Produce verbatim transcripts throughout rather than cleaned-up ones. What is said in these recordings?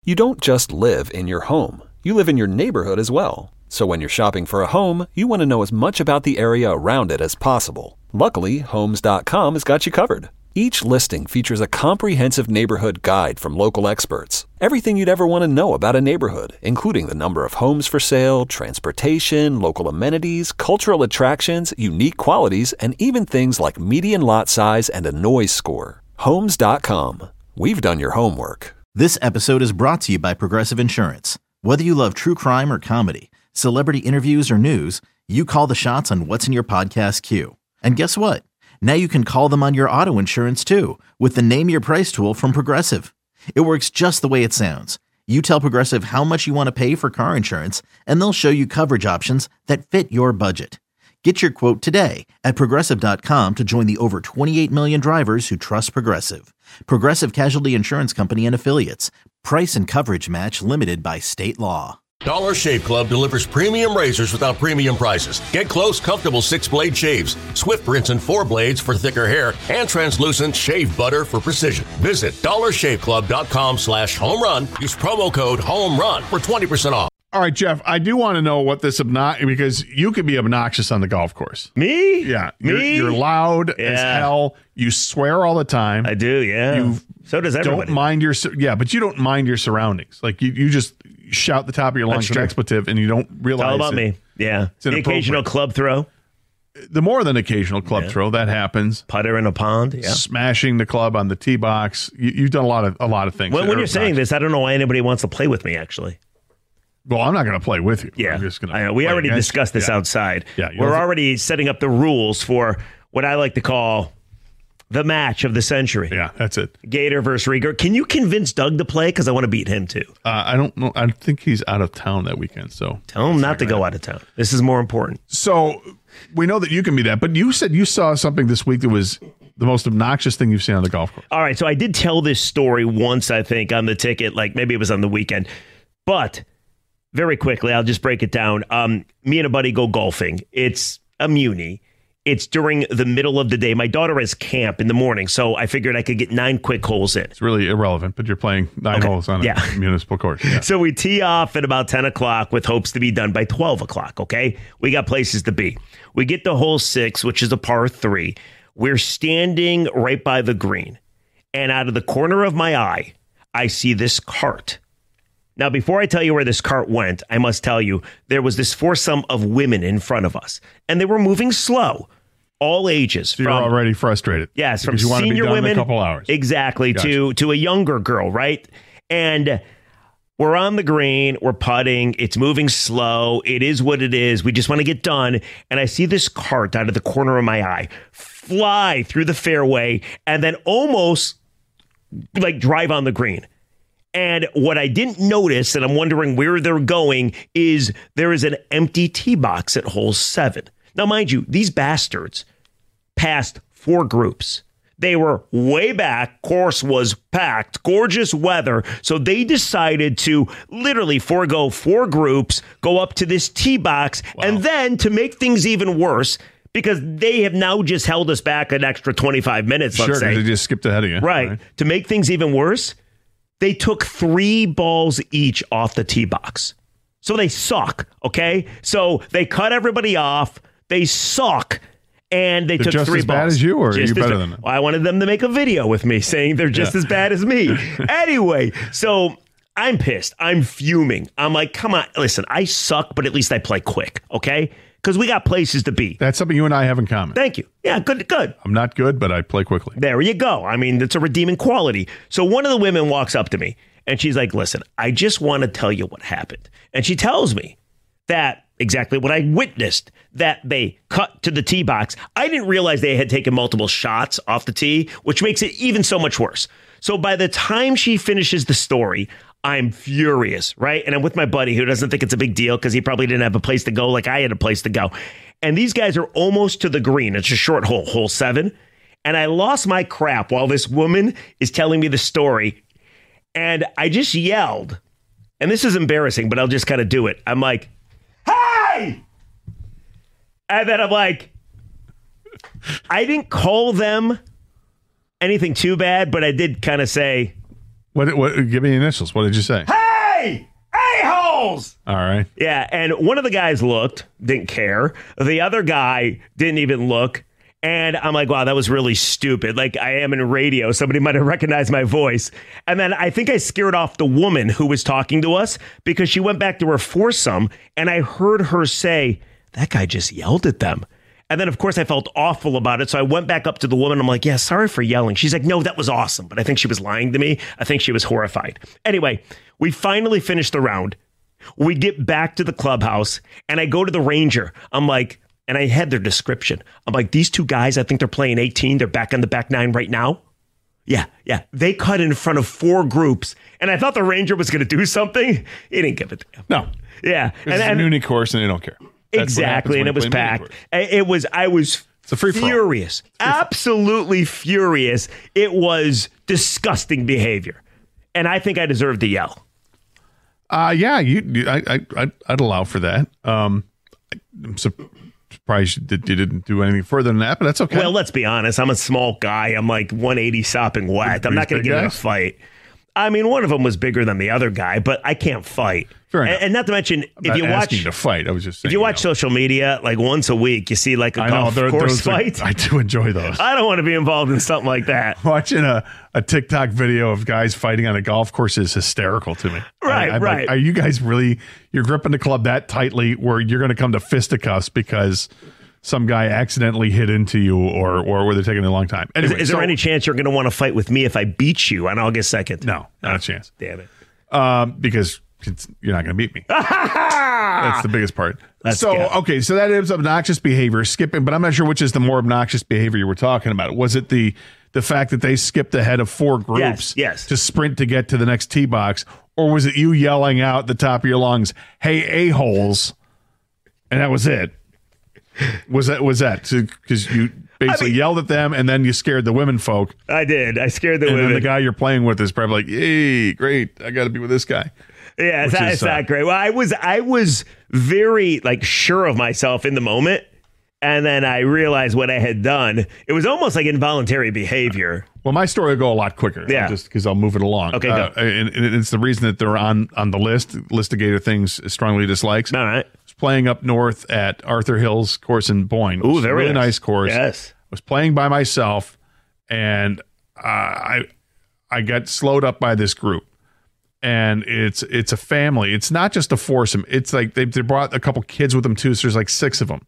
You don't just live in your home. You live in your neighborhood as well. So when you're shopping for a home, you want to know as much about the area around it as possible. Luckily, Homes dot com has got you covered. Each listing features a comprehensive neighborhood guide from local experts. Everything you'd ever want to know about a neighborhood, including the number of homes for sale, transportation, local amenities, cultural attractions, unique qualities, and even things like median lot size and a noise score. Homes dot com. We've done your homework. This episode is brought to you by Progressive Insurance. Whether you love true crime or comedy, celebrity interviews or news, you call the shots on what's in your podcast queue. And guess what? Now you can call them on your auto insurance too with the Name Your Price tool from Progressive. It works just the way it sounds. You tell Progressive how much you want to pay for car insurance, and they'll show you coverage options that fit your budget. Get your quote today at Progressive dot com to join the over twenty-eight million drivers who trust Progressive. Progressive Casualty Insurance Company and Affiliates. Price and coverage match limited by state law. Dollar Shave Club delivers premium razors without premium prices. Get close, comfortable six-blade shaves, Swift rinse and four blades for thicker hair, and translucent shave butter for precision. Visit dollar shave club dot com slash home run. Use promo code HOMERUN for twenty percent off. All right, Jeff, I do want to know what this obnoxious, because you can be obnoxious on the golf course. Me? Yeah. Me? You're, you're loud yeah. as hell. You swear all the time. I do, yeah. You so does everybody. Don't mind your, yeah, but you don't mind your surroundings. Like, you, you just shout the top of your lungs an expletive, and you don't realize it's all about it. me. Yeah. The occasional club throw. The more than occasional club yeah. throw, that happens. Putter in a pond. Yeah. Smashing the club on the tee box. You, you've done a lot of a lot of things. Well, when you're saying this, I don't know why anybody wants to play with me, actually. Well, I'm not going to play with you. Yeah, I'm just going to. I know. We already discussed this yeah. outside. Yeah, we're already setting up the rules for what I like to call the match of the century. Yeah, that's it. Gator versus Rieger. Can you convince Doug to play? Because I want to beat him too. Uh, I don't know. I think he's out of town that weekend. So tell him not to go out of town. This is more important. So we know that you can be that, but you said you saw something this week that was the most obnoxious thing you've seen on the golf course. All right, so I did tell this story once, I think, on the ticket. Like maybe it was on the weekend, but. Very quickly, I'll just break it down. Um, me and a buddy go golfing. It's a muni. It's during the middle of the day. My daughter has camp in the morning, so I figured I could get nine quick holes in. It's really irrelevant, but you're playing nine okay. holes on a yeah. municipal course. Yeah. So we tee off at about ten o'clock with hopes to be done by twelve o'clock, okay? We got places to be. We get to hole six, which is a par three. We're standing right by the green, and out of the corner of my eye, I see this cart. Now, before I tell you where this cart went, I must tell you there was this foursome of women in front of us, and they were moving slow, all ages. So you're from, already frustrated. Yes, from you want senior to be done women, in a couple hours. exactly, gotcha. to to a younger girl, right? And we're on the green, we're putting, it's moving slow, it is what it is. We just want to get done, and I see this cart out of the corner of my eye fly through the fairway, and then almost like drive on the green. And what I didn't notice, and I'm wondering where they're going, is there is an empty tee box at hole seven. Now, mind you, these bastards passed four groups. They were way back. Course was packed. Gorgeous weather. So they decided to literally forego four groups, go up to this tee box, wow. and then to make things even worse, because they have now just held us back an extra twenty-five minutes, let's sure, say. Sure, they just skipped ahead of you. Right. right. To make things even worse, they took three balls each off the tee box. So they suck, okay? So they cut everybody off. They suck. And they they're took just three as balls. bad as you, or just are you better as, than them? Well, I wanted them to make a video with me saying they're just yeah. as bad as me. Anyway, so I'm pissed. I'm fuming. I'm like, come on. Listen, I suck, but at least I play quick, okay? Because we got places to be. That's something you and I have in common. Thank you. Yeah, good, good. I'm not good, but I play quickly. There you go. I mean, it's a redeeming quality. So one of the women walks up to me, and she's like, listen, I just want to tell you what happened. And she tells me that exactly what I witnessed, that they cut to the tee box. I didn't realize they had taken multiple shots off the tee, which makes it even so much worse. So by the time she finishes the story, I'm furious, right? And I'm with my buddy who doesn't think it's a big deal because he probably didn't have a place to go like I had a place to go. And these guys are almost to the green. It's a short hole, hole seven. And I lost my crap while this woman is telling me the story. And I just yelled. And this is embarrassing, but I'll just kind of do it. I'm like, hey! And then I'm like, I didn't call them anything too bad, but I did kind of say, What? What? Give me initials. What did you say? Hey! A-holes! All right. Yeah, and one of the guys looked, didn't care. The other guy didn't even look. And I'm like, wow, that was really stupid. Like, I am in radio. Somebody might have recognized my voice. And then I think I scared off the woman who was talking to us because she went back to her foursome, and I heard her say, that guy just yelled at them. And then, of course, I felt awful about it. So I went back up to the woman. I'm like, yeah, sorry for yelling. She's like, no, that was awesome. But I think she was lying to me. I think she was horrified. Anyway, we finally finished the round. We get back to the clubhouse, and I go to the ranger. I'm like, and I had their description. I'm like, these two guys, I think they're playing eighteen. They're back on the back nine right now. Yeah, yeah. They cut in front of four groups. And I thought the ranger was going to do something. He didn't give it to him. No. Yeah. And, it's and, a uni course, and they don't care. That's exactly, and it was packed. It was, I was it's a free furious, absolutely furious. It was disgusting behavior, and I think I deserved to yell. Uh yeah, you, you I, I, I'd, I'd allow for that. Um, I'm surprised you, did, you didn't do anything further than that, but that's okay. Well, let's be honest. I'm a small guy. I'm like one eighty sopping wet. I'm not going to get in a fight. I mean, one of them was bigger than the other guy, but I can't fight. Fair enough. And, and not to mention, I'm if not you watch to fight, I was just saying, if you watch you know. social media, like once a week, you see like a I golf know, course fight. Are, I do enjoy those. I don't want to be involved in something like that. Watching a, a TikTok video of guys fighting on a golf course is hysterical to me. Right, I, I'm right. Like, are you guys really? You're gripping the club that tightly where you're going to come to fisticuffs because some guy accidentally hit into you, or or were they taking a long time? Anyway, is, is so, there any chance you're going to want to fight with me if I beat you on August second? No, not a chance. Damn it. Um, because it's, you're not going to beat me. That's the biggest part. That's so, good. Okay, so that is obnoxious behavior, skipping, but I'm not sure which is the more obnoxious behavior you were talking about. Was it the the fact that they skipped ahead of four groups yes, yes. to sprint to get to the next tee box, or was it you yelling out the top of your lungs, hey, a-holes, and that was it? Was that, was that, because you basically I mean, yelled at them, and then you scared the women folk. I did. I scared the and women. And then the guy you're playing with is probably like, "Hey, great! I got to be with this guy." Yeah, it's, not, is, it's uh, not great. Well, I was, I was very like sure of myself in the moment, and then I realized what I had done. It was almost like involuntary behavior. Well, my story will go a lot quicker. Yeah, just because I'll move it along. Okay, uh, go. And, and it's the reason that they're on on the list. Listigator things strongly dislikes. All right. Playing up north at Arthur Hill's course in Boyne. Ooh, very really nice. nice course. Yes. I was playing by myself, and uh, I I got slowed up by this group, and it's it's a family. It's not just a foursome. It's like they they brought a couple kids with them too. So there's like six of them,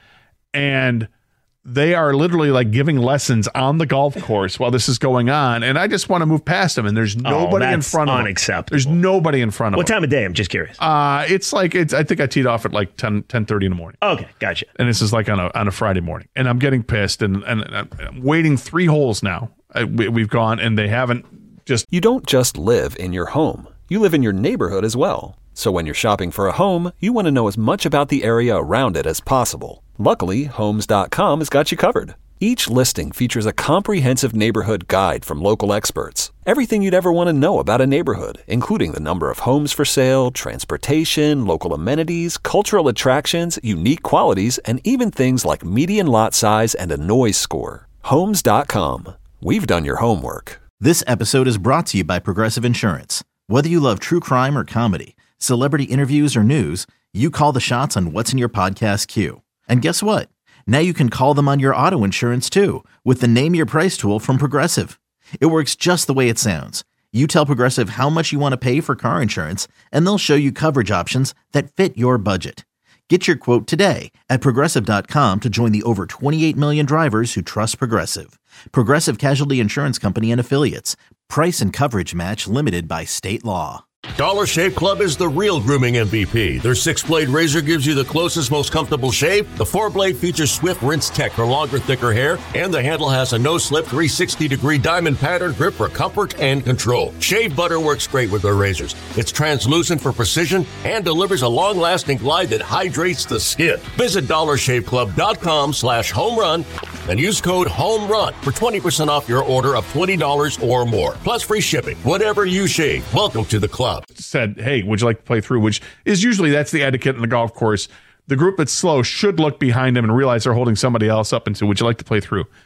and they are literally like giving lessons on the golf course while this is going on. And I just want to move past them, and there's nobody oh, in front of them. Unacceptable. There's nobody in front of what them. What time of day? I'm just curious. Uh, it's like, it's. I think I teed off at like ten, ten thirty in the morning. Okay, gotcha. And this is like on a on a Friday morning. And I'm getting pissed, and, and I'm waiting three holes now. I, we, we've gone, and they haven't just... You don't just live in your home. You live in your neighborhood as well. So when you're shopping for a home, you want to know as much about the area around it as possible. Luckily, Homes dot com has got you covered. Each listing features a comprehensive neighborhood guide from local experts. Everything you'd ever want to know about a neighborhood, including the number of homes for sale, transportation, local amenities, cultural attractions, unique qualities, and even things like median lot size and a noise score. Homes dot com. We've done your homework. This episode is brought to you by Progressive Insurance. Whether you love true crime or comedy, celebrity interviews or news, you call the shots on what's in your podcast queue. And guess what? Now you can call them on your auto insurance too with the Name Your Price tool from Progressive. It works just the way it sounds. You tell Progressive how much you want to pay for car insurance, and they'll show you coverage options that fit your budget. Get your quote today at Progressive dot com to join the over twenty-eight million drivers who trust Progressive. Progressive Casualty Insurance Company and Affiliates. Price and coverage match limited by state law. Dollar Shave Club is the real grooming M V P. Their six-blade razor gives you the closest, most comfortable shave. The four-blade features Swift Rinse Tech for longer, thicker hair. And the handle has a no-slip three hundred sixty degree diamond pattern grip for comfort and control. Shave butter works great with their razors. It's translucent for precision and delivers a long-lasting glide that hydrates the skin. Visit dollar shave club dot com slash home run and use code HOMERUN for twenty percent off your order of twenty dollars or more. Plus free shipping. Whatever you shave, welcome to the club. Said, hey, would you like to play through? Which is usually, that's the etiquette in the golf course. The group that's slow should look behind them and realize they're holding somebody else up and say, would you like to play through?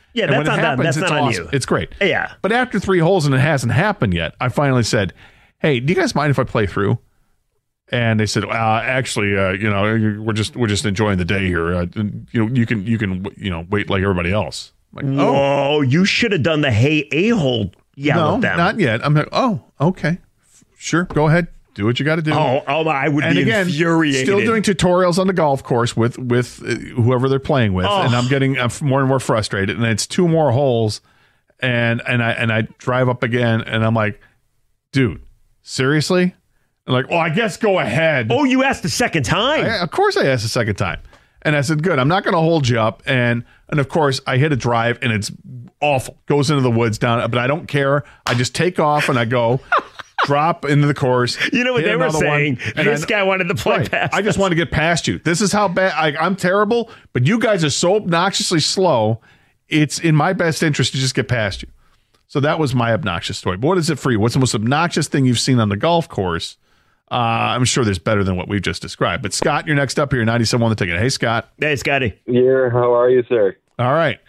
Yeah, And that's when it not them. happens, That's it's not on awesome. you. It's great. Yeah. But after three holes and it hasn't happened yet, I finally said, "Hey, do you guys mind if I play through?" And they said, uh, "Actually, uh, you know, we're just we're just enjoying the day here. Uh, you know, you can you can you know wait like everybody else." I'm like, Whoa, oh, you should have done the hey a-hole yell no, at them. not yet. I'm like, oh, okay, sure, go ahead, do what you got to do. Oh, oh, I would and be again, infuriated. still doing tutorials on the golf course with with uh, whoever they're playing with, Oh. and I'm getting uh, more and more frustrated. And it's two more holes, and and I and I drive up again, and I'm like, dude, seriously? And like, well, I guess go ahead. Oh, you asked the second time. I, of course, I asked the second time, and I said, good, I'm not going to hold you up, and and of course, I hit a drive, and it's awful, goes into the woods down, but I don't care. I just take off and I go. Drop into the course. You know what hit they were another saying? one, and This I- guy wanted to play Right. past I just us. want to get past you. This is how bad I, I'm terrible, but you guys are so obnoxiously slow. It's in my best interest to just get past you. So that was my obnoxious story. But what is it for you? What's the most obnoxious thing you've seen on the golf course? Uh, I'm sure there's better than what we've just described. But Scott, you're next up here. ninety-seven on the ticket. Hey, Scott. Hey, Scotty. Yeah, how are you, sir? All right.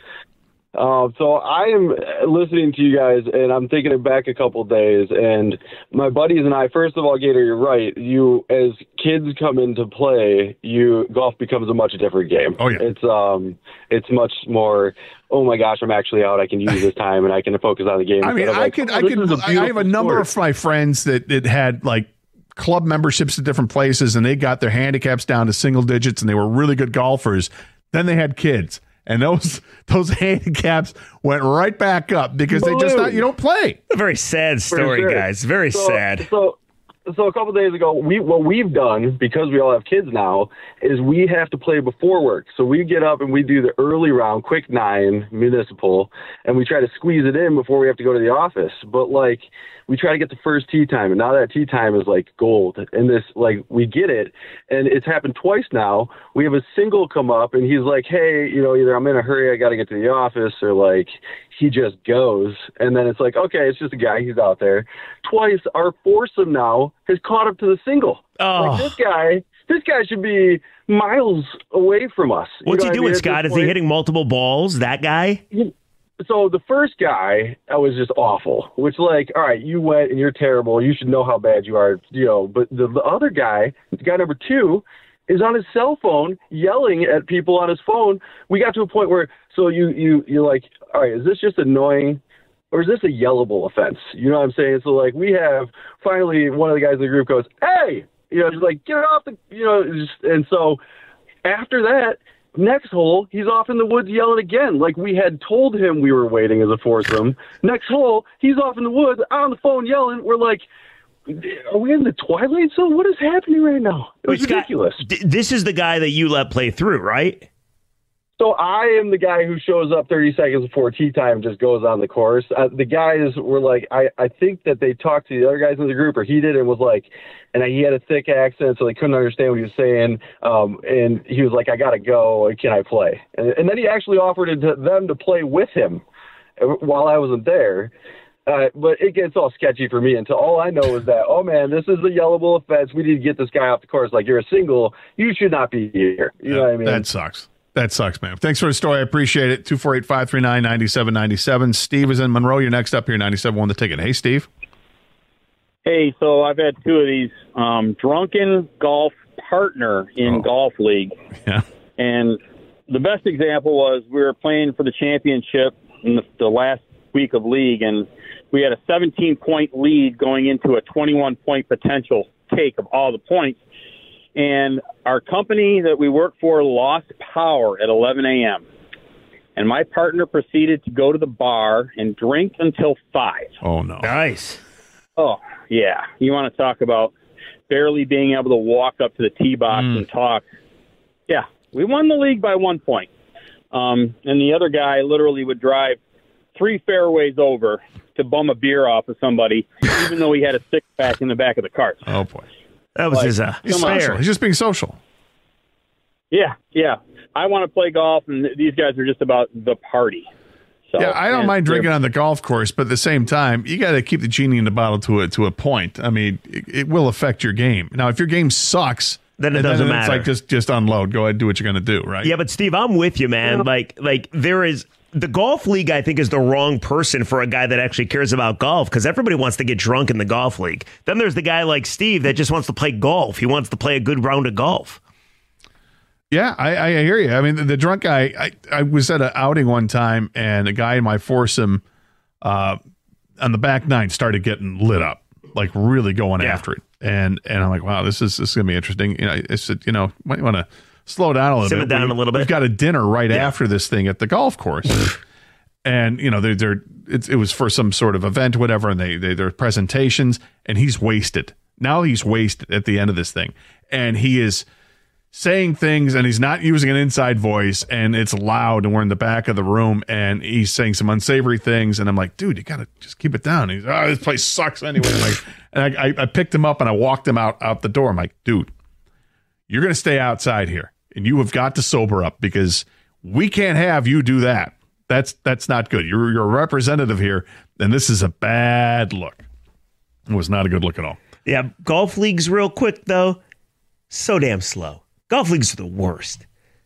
Um, so I am listening to you guys, and I'm thinking it back a couple of days. And my buddies and I, first of all, Gator, you're right. You, as kids come into play, you golf becomes a much different game. Oh, yeah. It's um, it's much more. Oh my gosh, I'm actually out. I can use this time, and I can focus on the game. I mean, instead of I like, could, oh, I this could, is a I have a beautiful number sport. of my friends that, that had like club memberships at different places, and they got their handicaps down to single digits, and they were really good golfers. Then they had kids, and those those handicaps went right back up because they just not, you don't play. A very sad story, sure. guys. Very so, sad. So, so a couple days ago, we what we've done, because we all have kids now, is we have to play before work. So we get up and we do the early round, quick nine, municipal, and we try to squeeze it in before we have to go to the office. But like, we try to get the first tee time, and now that tee time is like gold. And this, like, we get it, and it's happened twice now. We have a single come up, and he's like, hey, you know, either I'm in a hurry, I got to get to the office, or like, he just goes. And then it's like, okay, it's just a guy, he's out there. Twice, our foursome now has caught up to the single. Oh. Like, this guy, this guy should be miles away from us. You What's know he what I doing, mean? At Scott? this Is he point- hitting multiple balls? That guy? So the first guy, I was just awful, which like, all right, you went and you're terrible. You should know how bad you are, you know, but the, the other guy, guy number two, is on his cell phone yelling at people on his phone. We got to a point where, so you, you, you're like, all right, is this just annoying or is this a yellable offense? You know what I'm saying? So like we have finally one of the guys in the group goes, hey, you know, just like, get off the, you know, just, and so after that, next hole, he's off in the woods yelling again, like we had told him we were waiting as a foursome. Next hole, he's off in the woods on the phone yelling. We're like, are we in the twilight zone? What is happening right now? It was Wait, Scott, ridiculous. d- this is the guy that you let play through, right? So I am the guy who shows up thirty seconds before tee time and just goes on the course. Uh, the guys were like, I, I think that they talked to the other guys in the group, or he did, and was like, and he had a thick accent, so they couldn't understand what he was saying. Um, and he was like, I got to go. Can I play? And, and then he actually offered it to them to play with him while I wasn't there. Uh, but it gets all sketchy for me until all I know is that, oh, man, this is a yellable offense. We need to get this guy off the course. Like, you're a single. You should not be here. You know what I mean? That sucks. That sucks, man. Thanks for the story. I appreciate it. two four eight, five three nine, nine seven nine seven. Steve is in Monroe. You're next up here, ninety-seven on the ticket. Hey, Steve. Hey, so I've had two of these. Um, drunken golf partner in Oh. golf league. Yeah. And the best example was we were playing for the championship in the, the last week of league, and we had a seventeen-point lead going into a twenty-one-point potential take of all the points. And our company that we work for lost power at eleven a.m. And my partner proceeded to go to the bar and drink until five. Oh, no. Nice. Oh, yeah. You want to talk about barely being able to walk up to the tee box Mm. and talk. Yeah, we won the league by one point. Um, and the other guy literally would drive three fairways over to bum a beer off of somebody, even though he had a six-pack in the back of the cart. Oh, boy. That was Like, his uh, He's Come social. on. He's just being social. Yeah, yeah. I want to play golf, and th- these guys are just about the party. So, Yeah, I don't and mind they're- drinking on the golf course, but at the same time, you got to keep the genie in the bottle to a to a point. I mean, it, it will affect your game. Now, if your game sucks, Then it and doesn't It's matter. like just just unload. Go ahead, do what you're going to do. Right? Yeah, but Steve, I'm with you, man. Like, like there is the golf league, I think, is the wrong person for a guy that actually cares about golf, because everybody wants to get drunk in the golf league. Then there's the guy like Steve that just wants to play golf. He wants to play a good round of golf. Yeah, I, I hear you. I mean, the, the drunk guy, I, I was at an outing one time, and a guy in my foursome uh, on the back nine started getting lit up, like really going Yeah. after it. And and I'm like, wow, this is this is going to be interesting. You know, I said, you know, might want to slow down a little Simmer bit. down we, a little bit. We've got a dinner right Yeah. after this thing at the golf course. And, you know, they're, they're, it's, it was for some sort of event, whatever, and they, they, their presentations, and he's wasted. Now he's wasted at the end of this thing. And he is saying things, and he's not using an inside voice, and it's loud, and we're in the back of the room, and he's saying some unsavory things, and I'm like, dude, you got to just keep it down. And he's, oh, this place sucks anyway. I'm like, and I, I, I picked him up, and I walked him out, out the door. I'm like, dude, you're going to stay outside here, and you have got to sober up, because we can't have you do that. That's that's not good. You're you're a representative here, and this is a bad look. It was not a good look at all. Yeah, golf leagues real quick, though, so damn slow. Golf leagues are the worst.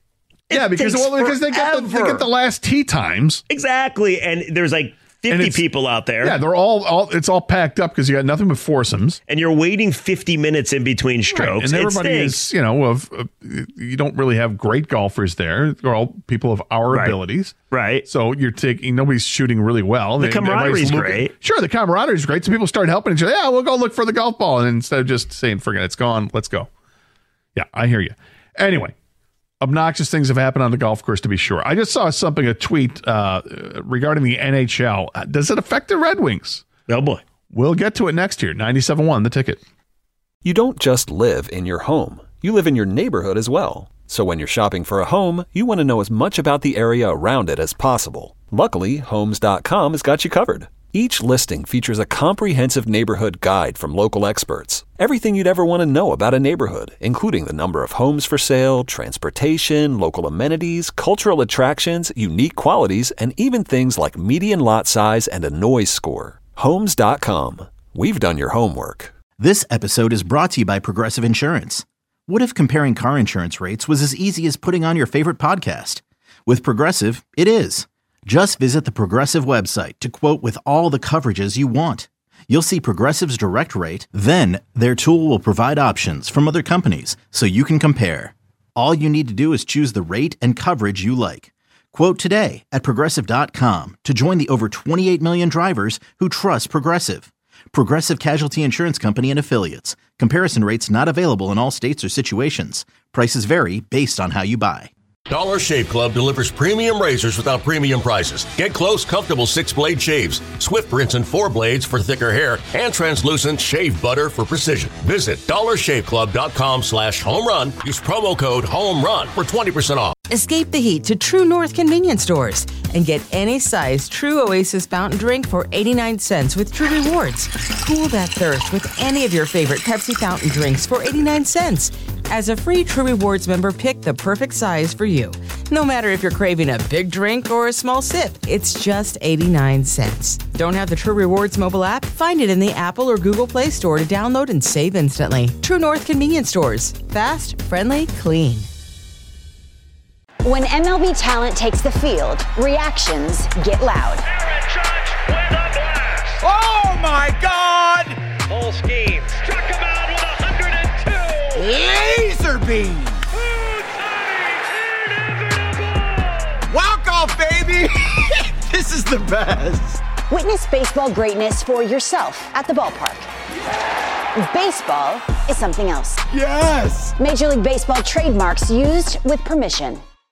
It Yeah, because takes well, because they get the, they forever. get the last tee times. Exactly, and there's like And fifty it's- people out there. Yeah, they're all all it's all packed up because you got nothing but foursomes. And you're waiting fifty minutes in between strokes. And It everybody stinks. is, you know, of, of you don't really have great golfers there. They're all people of our Right. abilities. Right. So you're taking nobody's shooting really well. The They- camaraderie is everybody's looking- great. Sure, the camaraderie is great. So people start helping each other. Yeah, we'll go look for the golf ball, and instead of just saying, "Forget it, it's gone, let's go." Yeah, I hear you. Anyway, obnoxious things have happened on the golf course, to be sure. I just saw something, a tweet uh, regarding the N H L. Does it affect the Red Wings? Oh, boy. We'll get to it next year. ninety-seven point one, The Ticket. You don't just live in your home, you live in your neighborhood as well. So when you're shopping for a home, you want to know as much about the area around it as possible. Luckily, Homes dot com has got you covered. Each listing features a comprehensive neighborhood guide from local experts. Everything you'd ever want to know about a neighborhood, including the number of homes for sale, transportation, local amenities, cultural attractions, unique qualities, and even things like median lot size and a noise score. Homes dot com. We've done your homework. This episode is brought to you by Progressive Insurance. What if comparing car insurance rates was as easy as putting on your favorite podcast? With Progressive, it is. Just visit the Progressive website to quote with all the coverages you want. You'll see Progressive's direct rate, then their tool will provide options from other companies so you can compare. All you need to do is choose the rate and coverage you like. Quote today at Progressive dot com to join the over twenty-eight million drivers who trust Progressive. Progressive Casualty Insurance Company and Affiliates. Comparison rates not available in all states or situations. Prices vary based on how you buy. Dollar Shave Club delivers premium razors without premium prices. Get close, comfortable six-blade shaves, Swift rinse and four blades for thicker hair, and translucent shave butter for precision. Visit dollar shave club dot com slash home run. Use promo code HOMERUN for twenty percent off. Escape the heat to True North convenience stores and get any size True Oasis fountain drink for eighty-nine cents with True Rewards. Cool that thirst with any of your favorite Pepsi fountain drinks for eighty-nine cents. As a free True Rewards member, pick the perfect size for you. No matter if you're craving a big drink or a small sip, it's just eighty-nine cents. Don't have the True Rewards mobile app? Find it in the Apple or Google Play Store to download and save instantly. True North convenience stores. Fast, friendly, clean. When M L B talent takes the field, reactions get loud. Aaron Judge with a blast. Oh my God! Full scheme. Struck him out with one hundred two. Laser beam! Walk off, baby! This is the best. Witness baseball greatness for yourself at the ballpark. Baseball is something else. Yes! Major League Baseball trademarks used with permission.